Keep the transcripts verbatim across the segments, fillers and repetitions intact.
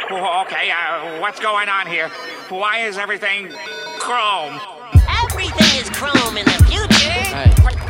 Oh, okay, uh, what's going on here? Why is everything chrome? Everything is chrome in the future. Hey.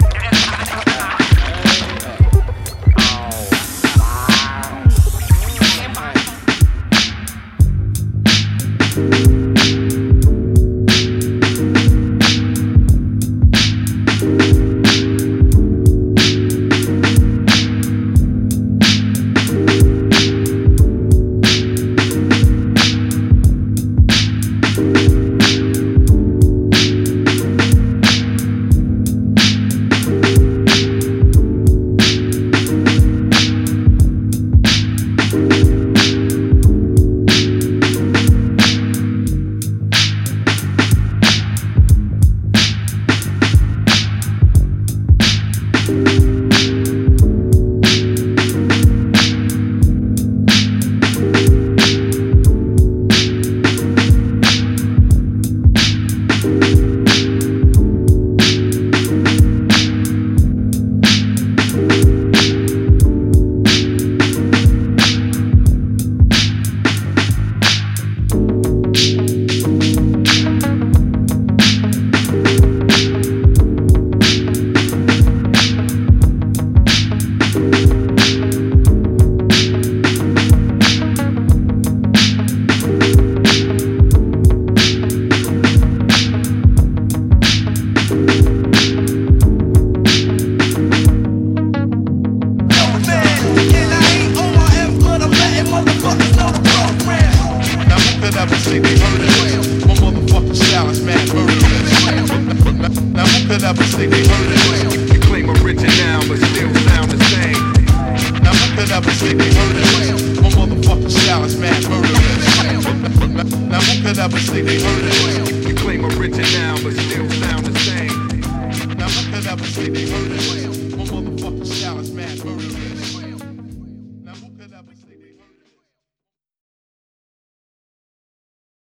Never say they heard it. You claim original, but still sound the same. Now who could ever say they heard it? My motherfucking style is mad murderous. Now who could ever say they heard it? You claim original, but still sound the same. Now who could ever say they heard it? My motherfucking style is mad murderous. Now who could ever say they